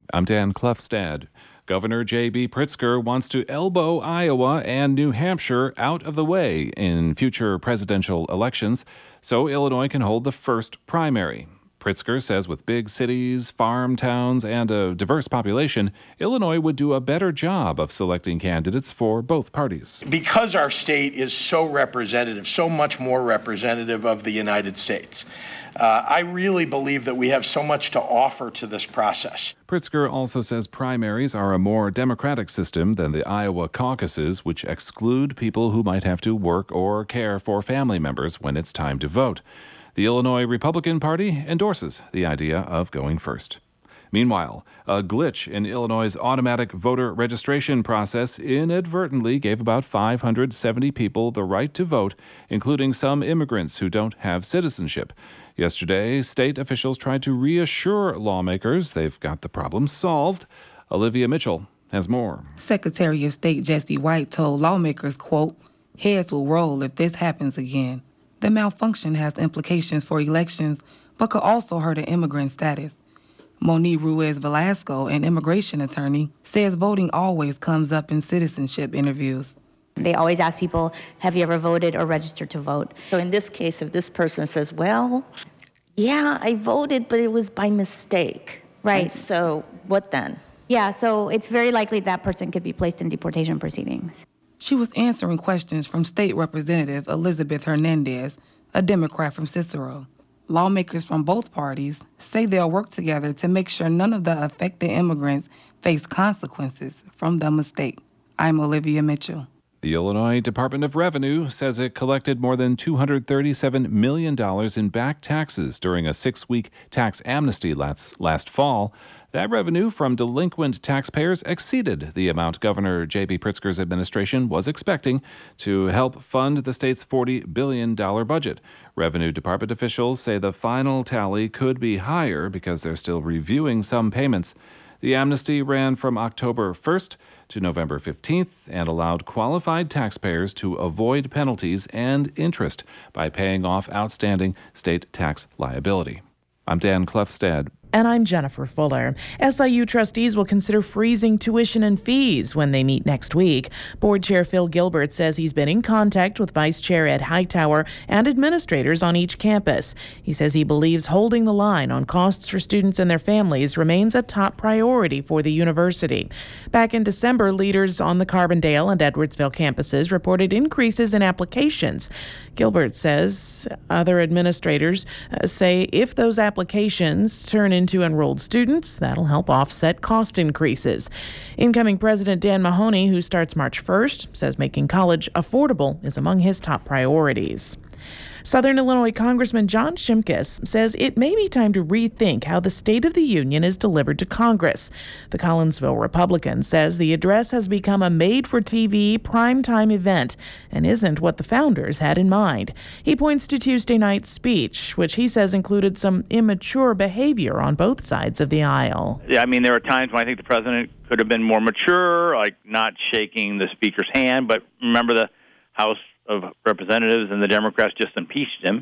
I'm Dan Klefstad. Governor J.B. Pritzker wants to elbow Iowa and New Hampshire out of the way in future presidential elections so Illinois can hold the first primary. Pritzker says with big cities, farm towns, and a diverse population, Illinois would do a better job of selecting candidates for both parties. Because our state is so representative, so much more representative of the United States, I really believe that we have so much to offer to this process. Pritzker also says primaries are a more democratic system than the Iowa caucuses, which exclude people who might have to work or care for family members when it's time to vote. The Illinois Republican Party endorses the idea of going first. Meanwhile, a glitch in Illinois' automatic voter registration process inadvertently gave about 570 people the right to vote, including some immigrants who don't have citizenship. Yesterday, state officials tried to reassure lawmakers they've got the problem solved. Olivia Mitchell has more. Secretary of State Jesse White told lawmakers, quote, "Heads will roll if this happens again. The malfunction has implications for elections, but could also hurt an immigrant status." Monique Ruiz Velasco, an immigration attorney, says voting always comes up in citizenship interviews. They always ask people, have you ever voted or registered to vote? So in this case, if this person says, well, yeah, I voted, but it was by mistake. Right. And so what then? Yeah, so it's very likely that person could be placed in deportation proceedings. She was answering questions from State Representative Elizabeth Hernandez, a Democrat from Cicero. Lawmakers from both parties say they'll work together to make sure none of the affected immigrants face consequences from the mistake. I'm Olivia Mitchell. The Illinois Department of Revenue says it collected more than $237 million in back taxes during a 6-week tax amnesty last fall. That revenue from delinquent taxpayers exceeded the amount Governor J.B. Pritzker's administration was expecting to help fund the state's $40 billion budget. Revenue Department officials say the final tally could be higher because they're still reviewing some payments. The amnesty ran from October 1st to November 15th and allowed qualified taxpayers to avoid penalties and interest by paying off outstanding state tax liability. I'm Dan Klefstad. And I'm Jennifer Fuller. SIU trustees will consider freezing tuition and fees when they meet next week. Board Chair Phil Gilbert says he's been in contact with Vice Chair Ed Hightower and administrators on each campus. He says he believes holding the line on costs for students and their families remains a top priority for the university. Back in December, leaders on the Carbondale and Edwardsville campuses reported increases in applications. Gilbert says other administrators say if those applications turn into enrolled students, that'll help offset cost increases. Incoming President Dan Mahoney, who starts March 1st, says making college affordable is among his top priorities. Southern Illinois Congressman John Shimkus says it may be time to rethink how the State of the Union is delivered to Congress. The Collinsville Republican says the address has become a made-for-TV primetime event and isn't what the founders had in mind. He points to Tuesday night's speech, which he says included some immature behavior on both sides of the aisle. Yeah, I mean, there are times when I think the president could have been more mature, like not shaking the speaker's hand, but remember the House of Representatives and the Democrats just impeached him.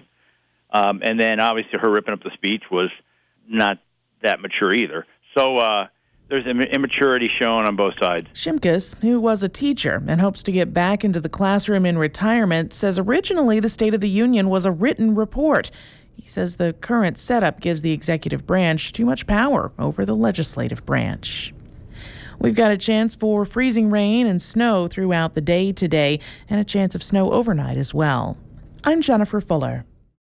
And then obviously her ripping up the speech was not that mature either. So there's immaturity shown on both sides. Shimkus, who was a teacher and hopes to get back into the classroom in retirement, says originally the State of the Union was a written report. He says the current setup gives the executive branch too much power over the legislative branch. We've got a chance for freezing rain and snow throughout the day today, and a chance of snow overnight as well. I'm Jennifer Fuller.